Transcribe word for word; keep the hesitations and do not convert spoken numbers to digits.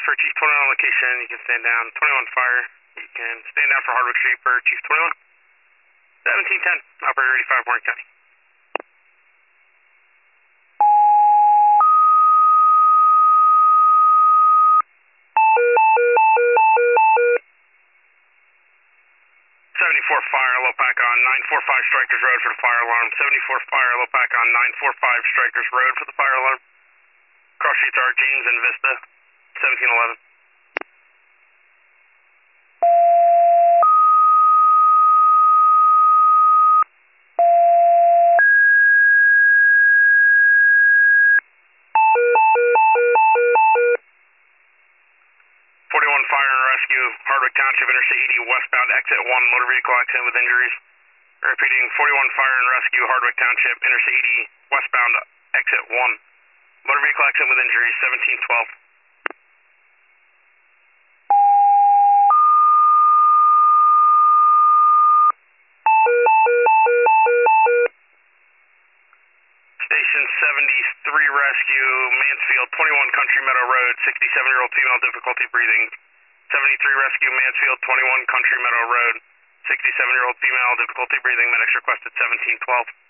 for Chief twenty-one on location. You can stand down. twenty-one fire. You can stand down for Hardwick Street for Chief twenty-one. seventeen ten, operator eighty-five, Warren County. seventy-four fire, low pack on nine forty-five Strikers Road for the fire alarm. seventy-four fire, low pack on nine forty-five Strikers Road for the fire alarm. Cross streets are James and Vista, seventeen eleven. forty-one fire and rescue, Hardwick Township, Interstate eighty, westbound, exit one, motor vehicle accident with injuries. Repeating, forty-one fire and rescue, Hardwick Township, Interstate eighty, westbound, exit one, motor vehicle accident with injuries, seventeen twelve. Station seventy-three rescue, Mansfield, twenty-one Country Meadow Road, sixty-seven-year-old female, difficulty breathing. seventy-three rescue, Mansfield, twenty-one Country Meadow Road, sixty-seven-year-old female, difficulty breathing, medics requested seventeen twelve.